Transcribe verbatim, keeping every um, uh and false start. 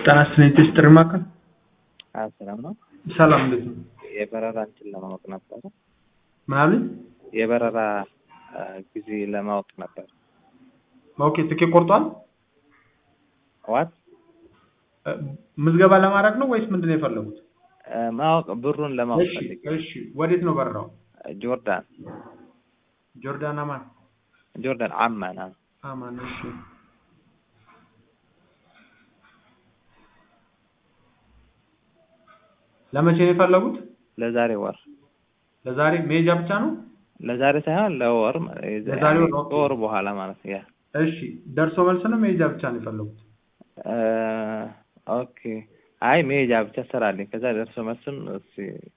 ጤና ይስጥልኝ ጥሪ ማዕከል ሰላም ነው። ሰላም እንዴት ነው? የበረራ እንትን ለማወቅ ነበር። ማለት የበረራ ጊዜ ለማወቅ ነበር። ኦኬ ትኬት ቆርጧል? ዋት ምዝገባ ለማድረግ ነው ወይስ ምንድነው የፈለጉት? ማወቅ ብሩን ለማወቅ ፈልጌ። እሺ ወዴት ነው በረራው? ጆርዳን ጆርዳን አማን ጆርዳን አማን አማን እሺ ለመቼ ነው የፈለጉት? ለዛሬ ወር ለዛሬ ሜጃ ብቻ ነው? ለዛሬ ሳይሆን ለወር ለዛሬ ወር በኋላ ማለት ያ እሺ ደርሶ መልስ ነው ሜጃ ብቻ ነው የፈለጉት? ኦኬ አይ ሜጃ ብቻ ሰራልኝ ከዛ ደርሶ መልስም እሺ